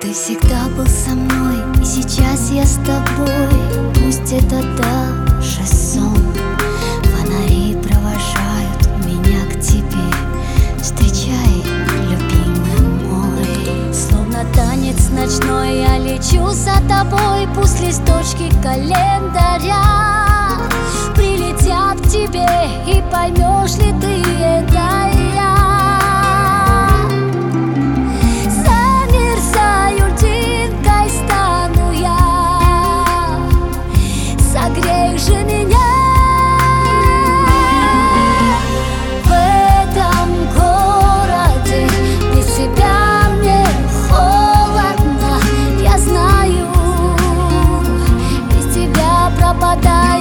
Ты всегда был со мной, и сейчас я с тобой. Пусть это даже сон. Фонари провожают меня к тебе. Встречай, любимый мой. Словно танец ночной я лечу за тобой. Пусть листочки календаря прилетят к тебе, и поймешь ли ты, это я. Замерзаю льдинкой, стану я. Согрей же меня. В этом городе без тебя мне холодно. Я знаю, без тебя пропадаю.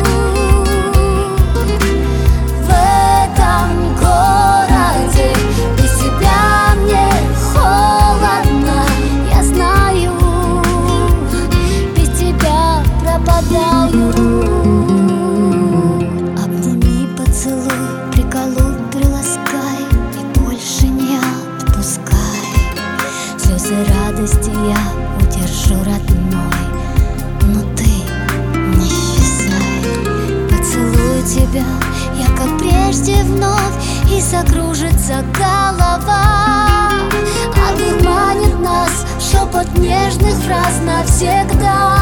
Обними, поцелуй, приколуй, приласкай, и больше не отпускай. Слезы радости я удержу, родной, но ты не исчезай. Поцелую тебя я, как прежде, вновь, и закружится голова. Одурманит нас шепот нежных фраз навсегда.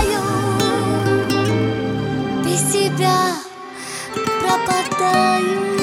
Без тебя пропадаю.